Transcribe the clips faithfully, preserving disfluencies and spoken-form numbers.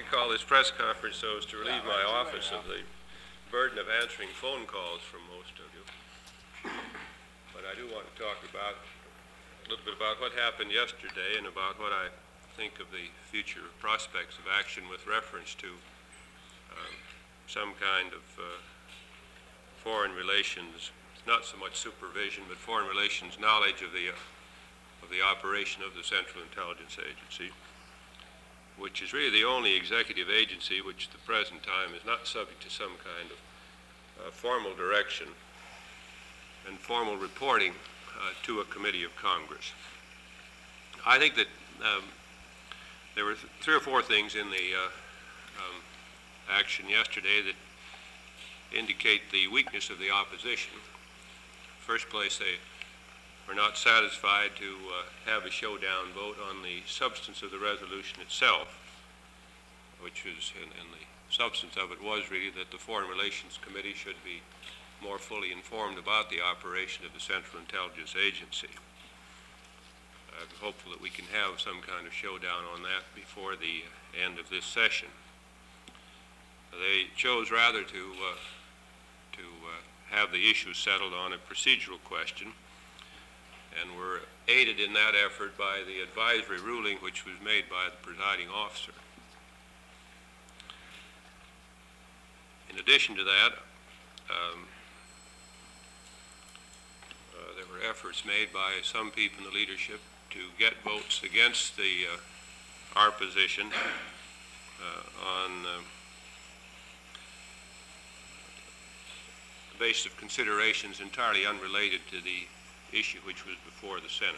call this press conference so as to relieve my office of the burden of answering phone calls from most of you. But I do want to talk about a little bit about what happened yesterday and about what I think of the future prospects of action with reference to um, some kind of uh, foreign relations, not so much supervision, but foreign relations knowledge of the uh, of the operation of the Central Intelligence Agency, which is really the only executive agency which at the present time is not subject to some kind of uh, formal direction and formal reporting uh, to a committee of Congress. I think that um, there were th three or four things in the uh, um, action yesterday that indicate the weakness of the opposition. First place, they were not satisfied to uh, have a showdown vote on the substance of the resolution itself, which was, and, and the substance of it was really that the Foreign Relations Committee should be more fully informed about the operation of the Central Intelligence Agency. I'm hopeful that we can have some kind of showdown on that before the end of this session. They chose rather to, uh, to uh, have the issue settled on a procedural question, and were aided in that effort by the advisory ruling which was made by the presiding officer. In addition to that, um, uh, there were efforts made by some people in the leadership to get votes against the uh, our position uh, on uh, the basis of considerations entirely unrelated to the issue which was before the Senate.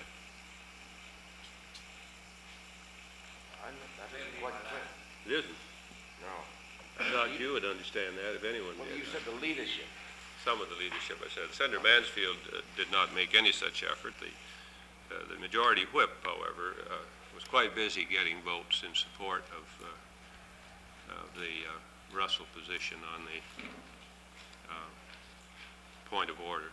It isn't? No. I thought you would understand that if anyone Well, did. you said the leadership. Some of the leadership, I said. Senator Mansfield uh, did not make any such effort. The, uh, the majority whip, however, uh, was quite busy getting votes in support of, uh, of the uh, Russell position on the uh, point of order.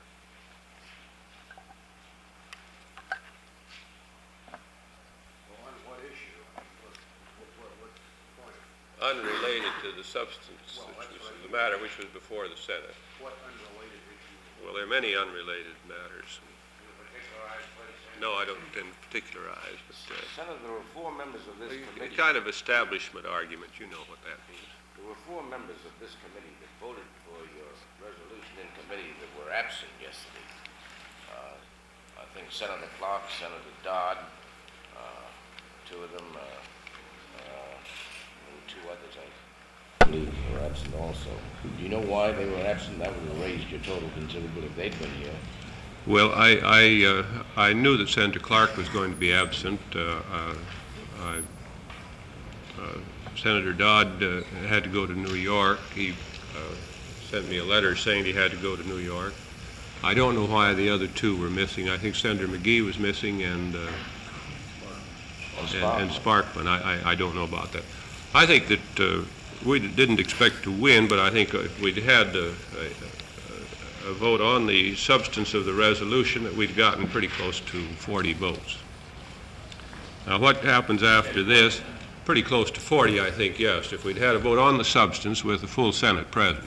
Unrelated to the substance, well, which was the matter which was before the Senate. What unrelated issue? Well, there are many unrelated matters. Particularize, no, I don't intend to particularize. But, uh, Senator, there were four members of this a committee. kind of establishment argument, you know what that means. There were four members of this committee that voted for your resolution in committee that were absent yesterday. Uh, I think Senator Clark, Senator Dodd, uh, two of them, uh, uh, two others, I believe, were absent also. Do you know why they were absent? That would have raised your total considerably if they'd been here. Well, I I, uh, I knew that Senator Clark was going to be absent. Uh, uh, I, uh, Senator Dodd uh, had to go to New York. He uh, sent me a letter saying he had to go to New York. I don't know why the other two were missing. I think Senator McGee was missing and uh, and, and Sparkman. I, I I don't know about that. I think that uh, we didn't expect to win, but I think if we'd had a, a, a vote on the substance of the resolution, that we'd gotten pretty close to forty votes. Now, what happens after this? Pretty close to forty, I think, yes, if we'd had a vote on the substance with the full Senate present.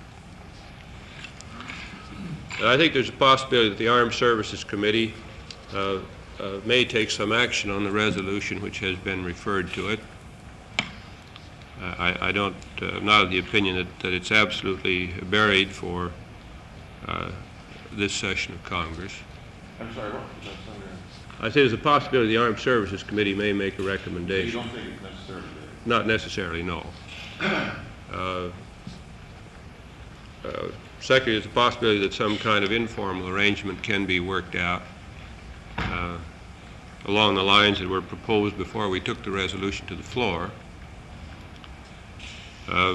And I think there's a possibility that the Armed Services Committee uh, uh, may take some action on the resolution which has been referred to it. Uh, I, I don't, uh, I'm not of the opinion that, that it's absolutely buried for uh, this session of Congress. I'm sorry, what? I say there's a possibility the Armed Services Committee may make a recommendation. You don't think it's necessary? Not necessarily, no. uh, uh, secondly, there's a possibility that some kind of informal arrangement can be worked out uh, along the lines that were proposed before we took the resolution to the floor. Uh,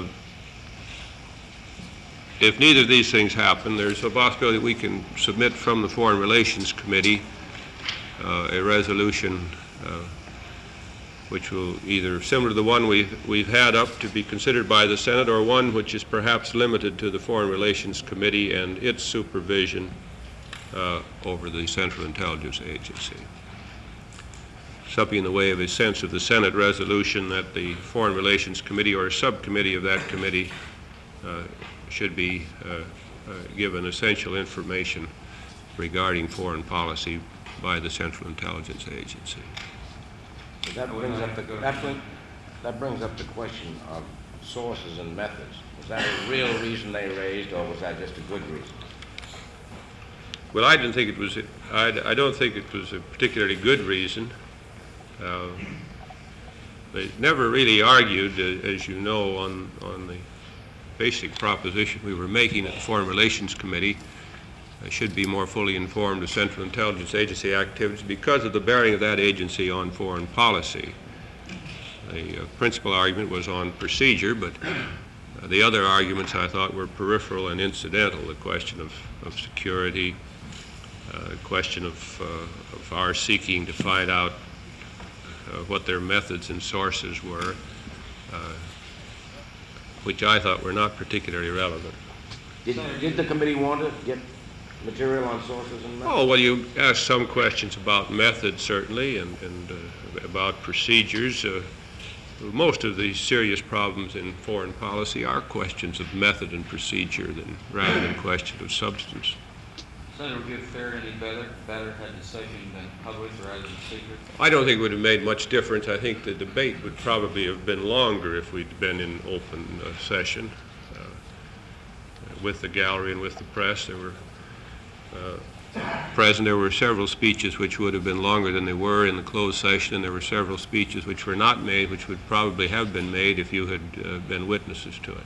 if neither of these things happen, there's a possibility that we can submit from the Foreign Relations Committee uh, a resolution uh, which will either similar to the one we've, we've had up to be considered by the Senate, or one which is perhaps limited to the Foreign Relations Committee and its supervision uh, over the Central Intelligence Agency. something in the way of a sense of the Senate resolution that the Foreign Relations Committee or a subcommittee of that committee uh, should be uh, uh, given essential information regarding foreign policy by the Central Intelligence Agency. That brings up the, that, bring, that brings up the question of sources and methods. Was that a real reason they raised, or was that just a good reason? Well, I didn't think it was, I, I don't think it was a particularly good reason. Uh, they never really argued, uh, as you know, on, on the basic proposition we were making at the Foreign Relations Committee. I should be more fully informed of Central Intelligence Agency activities because of the bearing of that agency on foreign policy. The uh, principal argument was on procedure, but uh, the other arguments I thought were peripheral and incidental, the question of, of security, uh, the question of, uh, of our seeking to find out uh, what their methods and sources were, uh, which I thought were not particularly relevant. Did, did the committee want to get material on sources and methods? Oh, well, you asked some questions about methods, certainly, and, and uh, about procedures. Uh, most of the serious problems in foreign policy are questions of method and procedure than, rather than questions of substance. Senator, would you have fared any better, better had the session been public rather than secret? I don't think it would have made much difference. I think the debate would probably have been longer if we'd been in open uh, session uh, with the gallery and with the press. There were uh, present. There were several speeches which would have been longer than they were in the closed session, and there were several speeches which were not made, which would probably have been made if you had uh, been witnesses to it.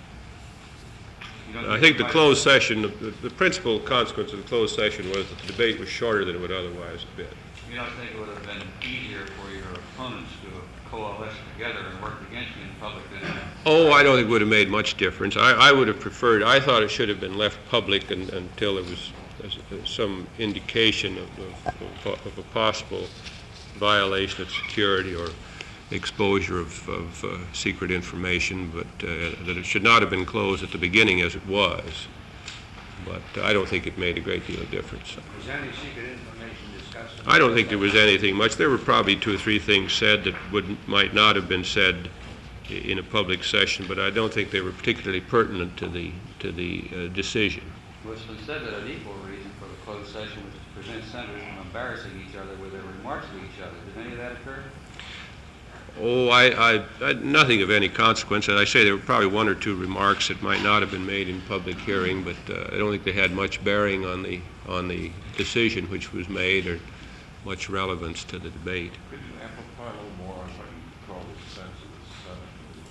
I think the closed session, the, the principal consequence of the closed session was that the debate was shorter than it would otherwise have been. You don't think it would have been easier for your opponents to coalesce together and work against you in public than? Oh, I don't think it would have made much difference. I, I would have preferred, I thought it should have been left public and, until there was uh, some indication of, of, of a possible violation of security or exposure of, of uh, secret information, but uh, that it should not have been closed at the beginning as it was. But uh, I don't think it made a great deal of difference. Was any secret information discussed? I don't think there was anything much. There were probably two or three things said that would might not have been said in a public session, but I don't think they were particularly pertinent to the to the uh, decision. Well, it's been said that an equal reason for the closed session was to prevent senators from embarrassing each other with their remarks to each other. Did any of that occur? Oh, I, I, I, nothing of any consequence. As I say, there were probably one or two remarks that might not have been made in public hearing, but uh, I don't think they had much bearing on the on the decision which was made or much relevance to the debate. Could you amplify a little more on what you call the sense of the Senate?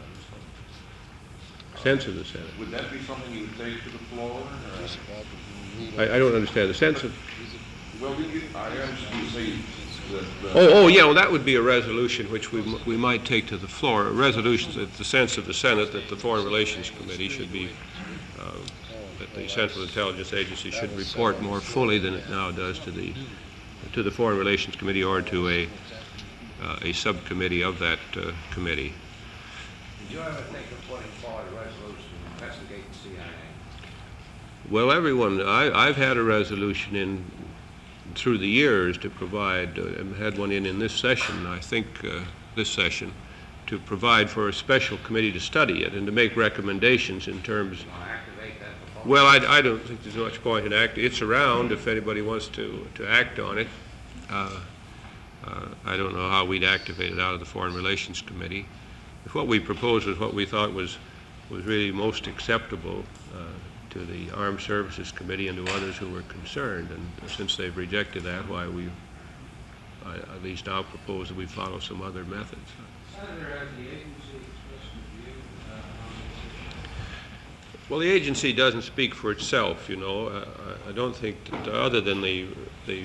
which you Sense of the Senate. Would that be something you would take to the floor? Or? I, I don't understand the sense of. Well, you, you- I understand you say that. that- Oh, oh, yeah. Well, that would be a resolution which we m- we might take to the floor. A resolution that the sense of the Senate that the Foreign Relations Committee should be. Uh, that the Central Intelligence Agency should report more fully than it now does to the to the Foreign Relations Committee or to a uh, a subcommittee of that uh, committee. Did you ever think of putting forward a resolution to investigate the C I A? Well, everyone, I, I've had a resolution in through the years to provide, uh, and had one in in this session, I think uh, this session, to provide for a special committee to study it and to make recommendations in terms. You want to activate that proposal? Well, I, I don't think there's much point in acting. It's around if anybody wants to, to act on it. Uh, uh, I don't know how we'd activate it out of the Foreign Relations Committee. If what we proposed was what we thought was, was really most acceptable uh, to the Armed Services Committee and to others who were concerned, and since they've rejected that, why we, I at least now propose that we follow some other methods. Senator, has the agency expressed a view uh, on this? Well, the agency doesn't speak for itself, you know. Uh, I I don't think that, other than the, the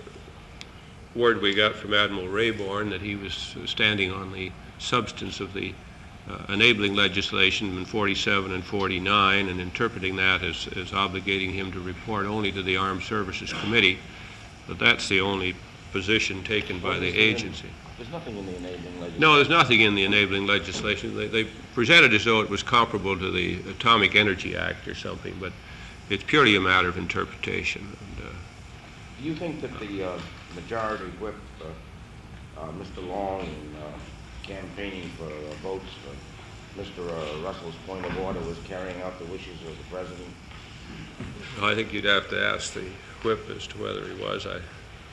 word we got from Admiral Rayborn that he was standing on the substance of the uh, enabling legislation in forty-seven and forty-nine and interpreting that as, as obligating him to report only to the Armed Services Committee, but that's the only position taken by the agency. There's nothing in the enabling legislation. No, there's nothing in the enabling legislation. They, they presented as though it was comparable to the Atomic Energy Act or something, but it's purely a matter of interpretation. And, uh, Do you think that the uh, majority whip uh, uh, Mister Long in uh, campaigning for uh, votes for Mister uh, Russell's point of order was carrying out the wishes of the president? I think you'd have to ask the whip as to whether he was. I,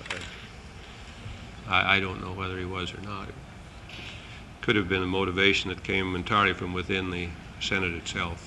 I, I don't know whether he was or not. It could have been a motivation that came entirely from within the Senate itself.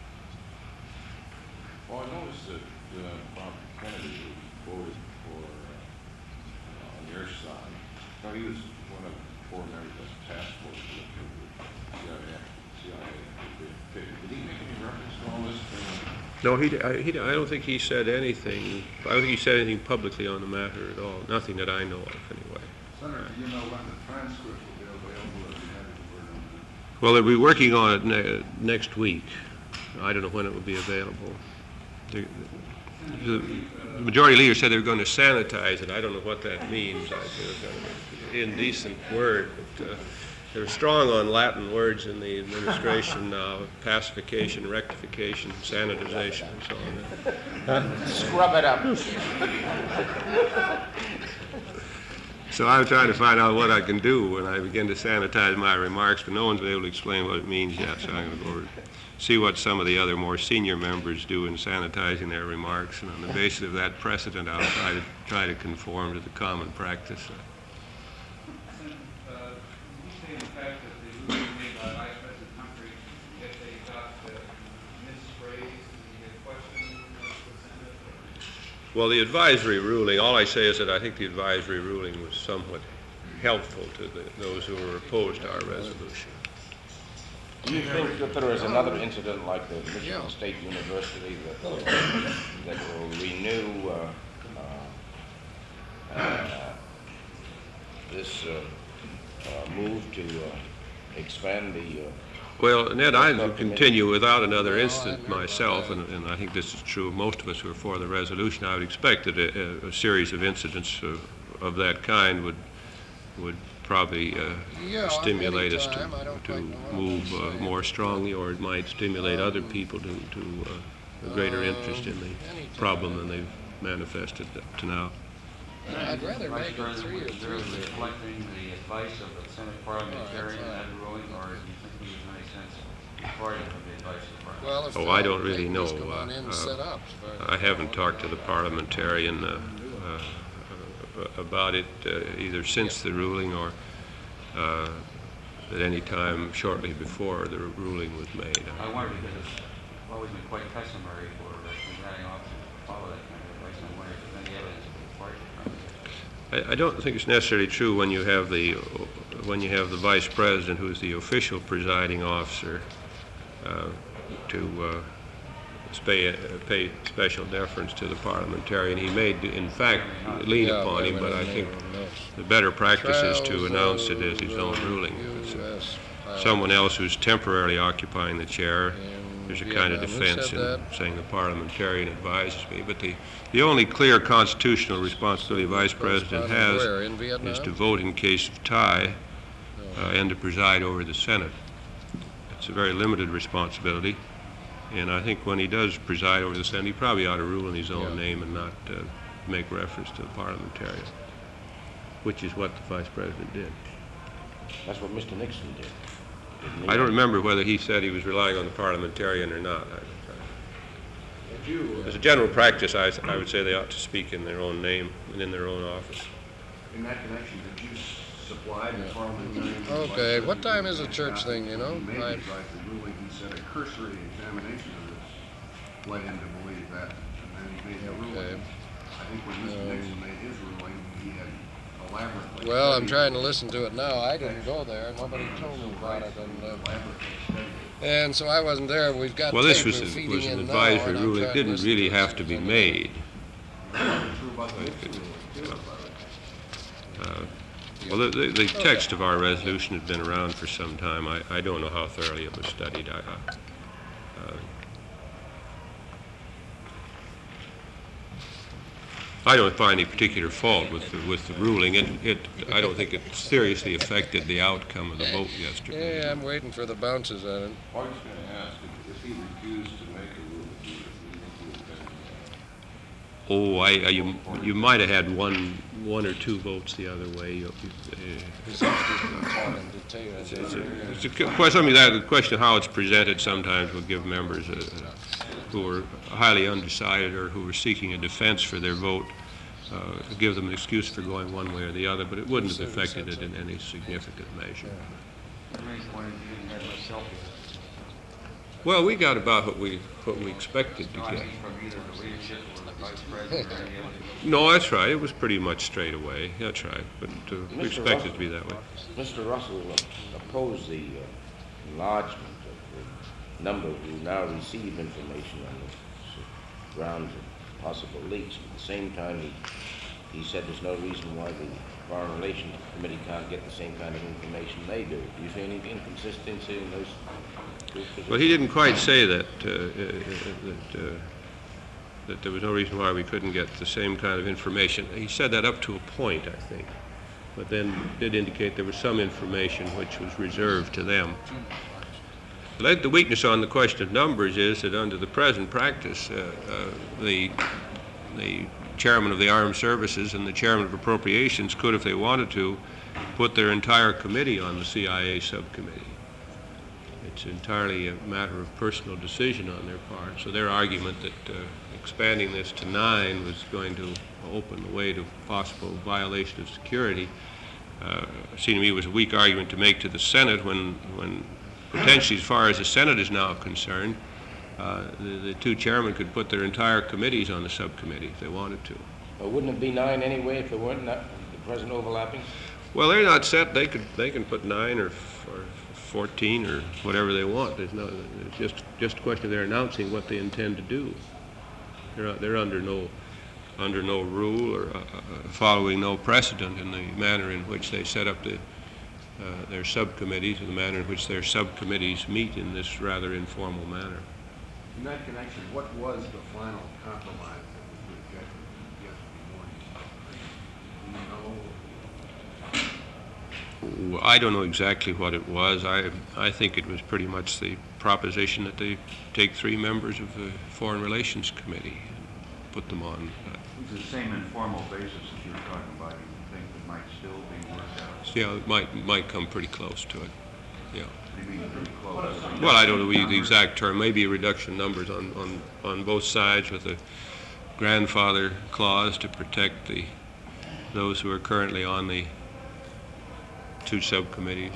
Well, I noticed that uh, Bob Kennedy was voted for uh, on your side. No, he was one of the four members of the task force that the C I A, C I A picked. Did he make any reference to all this? No, he, I, he, I don't think he said anything, I don't think he said anything publicly on the matter at all, nothing that I know of anyway. Senator, do you know when the transcript will be available if you have it for them? Well, they'll be working on it ne next week. I don't know when it will be available. The, the, the majority leader said they were going to sanitize it. I don't know what that means. I think it's kind of an indecent word, but uh, they're strong on Latin words in the administration now: pacification, rectification, sanitization, and so on. Scrub it up. So I'm trying to find out what I can do when I begin to sanitize my remarks, but no one's been able to explain what it means yet, so I'm going to go over and see what some of the other more senior members do in sanitizing their remarks, and on the basis of that precedent, I'll try to try to conform to the common practice. Uh, you say in fact that the ruling made by Vice President Humphrey, if they got uh, misphrased, the question was presented? Well, the advisory ruling, all I say is that I think the advisory ruling was somewhat helpful to the, those who were opposed to our resolution. Do you think that there is another incident like the Michigan State University that, uh, that will renew uh, uh, uh, this uh, uh, move to uh, expand the uh, Well, Ned, I would continue without another incident myself, and, and I think this is true of most of us who are for the resolution. I would expect that a, a, a series of incidents of, of that kind would would probably uh, Yeah, stimulate us to, anytime. I don't to quite know what move I'm uh, saying. more strongly, or it might stimulate other people to, to uh, a greater interest in the anytime. problem than they've manifested up to now. I'd rather Vice make it President, three or was there three. reflecting the advice of the Senate parliamentarian in that ruling, or do you think there was any sense departing from the advice of the parliament? Well, if Oh, they I don't make really them know. just come on in and Uh, set up, as far as I I haven't know. talked to the parliamentarian uh, uh, about it uh, either since the ruling or uh, at any time shortly before the ruling was made. I wonder, because it's always been quite customary for uh, presiding officers to follow that kind of advice. I wonder if there's any evidence to support it. I, I don't think it's necessarily true when you have the when you have the vice president, who's the official presiding officer, uh, to uh, pay, uh, pay special deference to the parliamentarian. He may, in fact, lean Yeah, upon him, but but I when think they- the better practice is to Trials announce it of as his own the ruling. If it's U S someone else who's temporarily occupying the chair, in there's a kind of Vietnam. Who defense said in that? saying the parliamentarian advises me. But the, the only clear constitutional responsibility the vice president has Where, in is Vietnam? to vote in case of tie uh, and to preside over the Senate. It's a very limited responsibility, and I think when he does preside over the Senate, he probably ought to rule in his own Yeah. name and not uh, make reference to the parliamentarian, which is what the vice president did. That's what Mister Nixon did. didn't he? I don't remember whether he said he was relying on the parliamentarian or not. I- Did you, As a general practice, I, I would say they ought to speak in their own name and in their own office. In that connection, did you supply the parliamentarian? Okay, what time is the church thing, you know? Maybe, I- right, the ruling, he said a cursory examination of this led him to believe that, and then he made the Okay. ruling. I think when Mister Nixon made his ruling, he had elaborately. Well, I'm studied- trying to listen to it now. I didn't go there. Nobody told me about it, and, uh, Elaborately studied. and so I wasn't there. We've got Well, this tape was, we're a- feeding was an in now, advisory and I'm ruling. It trying to didn't listen really to have it. to be And, uh, made. True about the Nixon ruling, too, about it. Uh, Well, the, the the text of our resolution had been around for some time. I, I don't know how thoroughly it was studied. I, I- uh, I don't find any particular fault with the, with the ruling. It, it, I don't think it seriously affected the outcome of the vote yesterday. Yeah, I'm waiting for the bounces on it. I was gonna ask, if, if he refused to make a ruling, do you think he would then, uh, Oh, I, I- you, you might have had one, one or two votes the other way. You- uh, He seems to be talking to Taylor. It's a, it's a question, I mean, that, the question of how it's presented sometimes will give members uh, who are highly undecided or who are seeking a defense for their vote, uh, give them an excuse for going one way or the other, but it wouldn't have affected it in any significant measure. The reason why you didn't have myself, Well, we got about what we, what we expected to no, I get. mean from either the leadership or the vice president or any other. No, that's right, it was pretty much straight away, that's right, but uh, we Mister expected it to Russell. be that way. Mister Russell uh, opposed the uh, enlargement of the number who now receive information on the s- grounds of possible leaks. At the same time, he, he said there's no reason why the Foreign Relations Committee can't get the same kind of information they do. Do you see any inconsistency in those two positions? Well, he didn't quite say that, uh, uh, that, uh, that there was no reason why we couldn't get the same kind of information. He said that up to a point, I think, but then did indicate there was some information which was reserved to them. The the weakness on the question of numbers is that under the present practice, uh, uh, the, the chairman of the Armed Services and the chairman of Appropriations could, if they wanted to, put their entire committee on the C I A subcommittee. It's entirely a matter of personal decision on their part. So their argument that uh, expanding this to nine was going to open the way to possible violation of security uh, seemed to me was a weak argument to make to the Senate when, when potentially, as far as the Senate is now concerned, uh, the, the two chairmen could put their entire committees on the subcommittee if they wanted to. Or wouldn't it be nine anyway if there weren't not the present overlapping? Well, they're not set. They could they can put nine or, or fourteen or whatever they want. There's no. It's just just a question of they're announcing what they intend to do. They're they're under no under no rule or uh, uh, following no precedent in the manner in which they set up the uh, their subcommittees and the manner in which their subcommittees meet in this rather informal manner. In that connection, what was the final compromise that was rejected yesterday morning? Do you know? I don't know exactly what it was. I I think it was pretty much the proposition that they take three members of the Foreign Relations Committee and put them on. Uh, It's the same informal basis that you were talking about, you think that might still be worked out? yeah, it might might come pretty close to it. Yeah. You mean pretty close? Well, I don't know the exact term. Maybe a reduction in numbers on, on, on both sides with a grandfather clause to protect the those who are currently on the two subcommittees.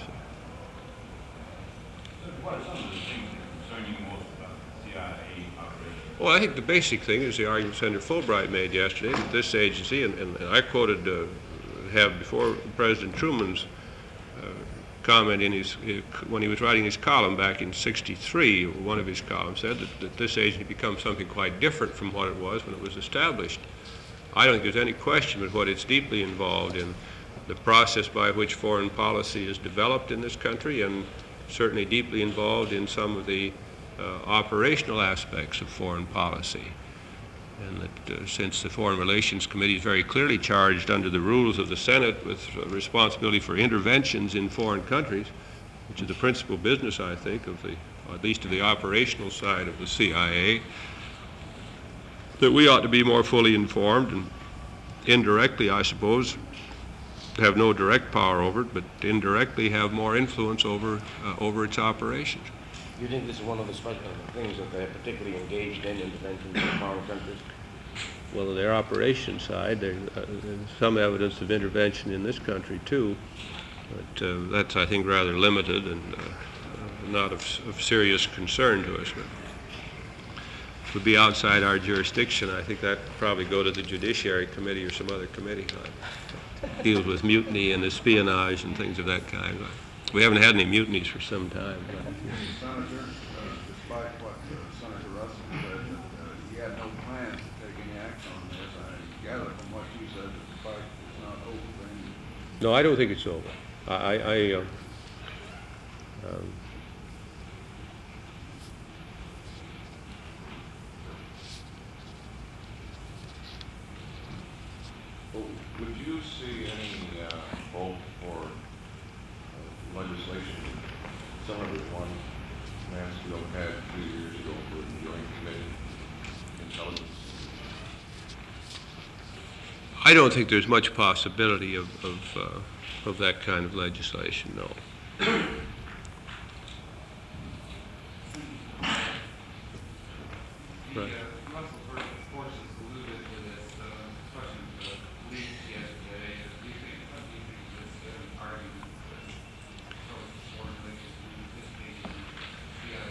What are some of the things that concern you most about the C I A operation? Well, I think the basic thing is the argument Senator Fulbright made yesterday that this agency, and, and I quoted, uh, have before President Truman's uh, comment in his, when he was writing his column back in sixty-three, one of his columns said that, that this agency becomes something quite different from what it was when it was established. I don't think there's any question but what it's deeply involved in the process by which foreign policy is developed in this country, and certainly deeply involved in some of the uh, operational aspects of foreign policy. And that uh, since the Foreign Relations Committee is very clearly charged under the rules of the Senate with uh, responsibility for interventions in foreign countries, which is the principal business, I think, of the, or at least of the operational side of the C I A, that we ought to be more fully informed and indirectly, I suppose, have no direct power over it, but indirectly have more influence over uh, over its operations. Do you think this is one of the special things that they're particularly engaged in, interventions in foreign countries? Well, their operations side, there's uh, there's some evidence of intervention in this country too, but uh, that's, I think, rather limited and uh, not of, of serious concern to us. But it would be outside our jurisdiction. I think that would probably go to the Judiciary Committee or some other committee that deals with mutiny and espionage and things of that kind. We haven't had any mutinies for some time. Senator, uh, despite what uh, Senator Russell said, that uh, he had no plans to take any action on this, I gather from what you said that the fight is not over for any. No, I don't think it's over. I, I, I uh, um, Well, would you see any uh, hope for uh, legislation similar to one Mansfield had a few years ago for the Joint Committee Intelligence? I don't think there's much possibility of, of, uh, of that kind of legislation, no. The Right. uh, Russell First Forces alluded to this uh, question of the police yesterday. Do you think, what do you think of this uh, argument that so formulated in this case in C I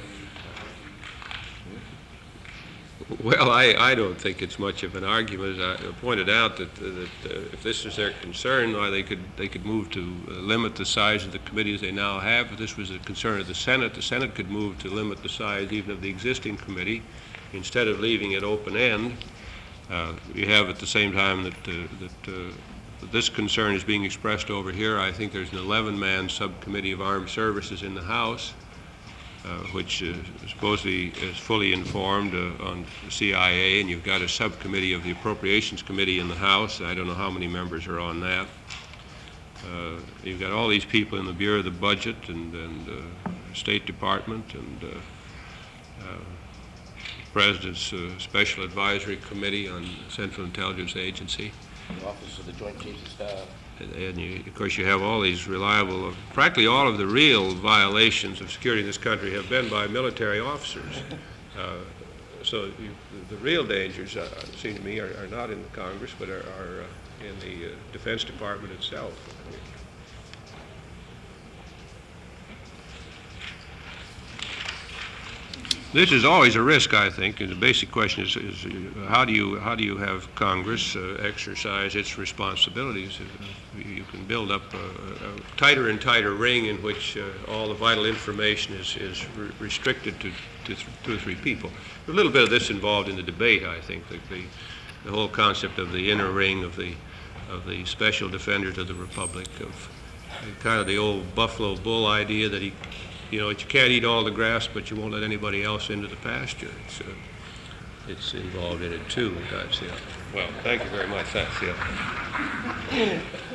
A? Well, I, I don't think it's much of an argument. As I pointed out that, that uh, if this is their concern, why they could, they could move to uh, limit the size of the committees they now have. If this was a concern of the Senate, the Senate could move to limit the size even of the existing committee instead of leaving it open-end. Uh, you have at the same time that, uh, that uh, this concern is being expressed over here. I think there's an eleven-man subcommittee of armed services in the House, Uh, which uh, supposedly is fully informed uh, on the C I A, and you've got a subcommittee of the Appropriations Committee in the House. I don't know how many members are on that. Uh, you've got all these people in the Bureau of the Budget and, and uh, State Department and uh, uh, President's uh, Special Advisory Committee on Central Intelligence Agency. The Office of the Joint Chiefs of Staff. And you, of course, you have all these reliable, practically all of the real violations of security in this country have been by military officers. Uh, so you, the, the real dangers, uh, seem to me, are, are not in the Congress, but are, are uh, in the uh, Defense Department itself. This is always a risk, I think, and the basic question is, is uh, how do you how do you have Congress uh, exercise its responsibilities? Uh, you can build up a, a tighter and tighter ring in which uh, all the vital information is, is re restricted to, to th two or three people. There's a little bit of this involved in the debate, I think, the, the, the whole concept of the inner ring of the, of the special defenders of the Republic, of kind of the old Buffalo Bull idea that he You know, you can't eat all the grass, but you won't let anybody else into the pasture. It's, uh, it's involved in it too. That's, yeah. Well, thank you very much. That's, yeah.